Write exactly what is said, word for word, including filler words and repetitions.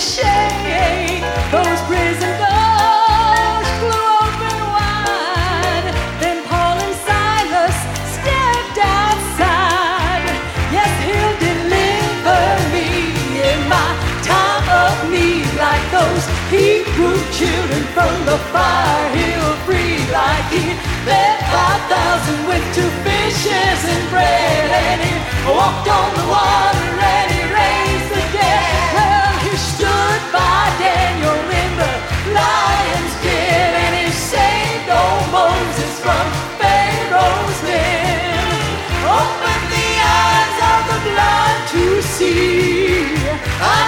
shake. Those prison doors flew open wide. Then Paul and Silas stepped outside. Yes, he'll deliver me in my time of need. Like those Hebrew children from the fire, he'll free. Like he fed five thousand with two fishes and bread. And he walked on the water and he raised the dead. Well, he stood by Daniel in the lion's den, and he saved old Moses from Pharaoh's men. Open the eyes of the blind to see. I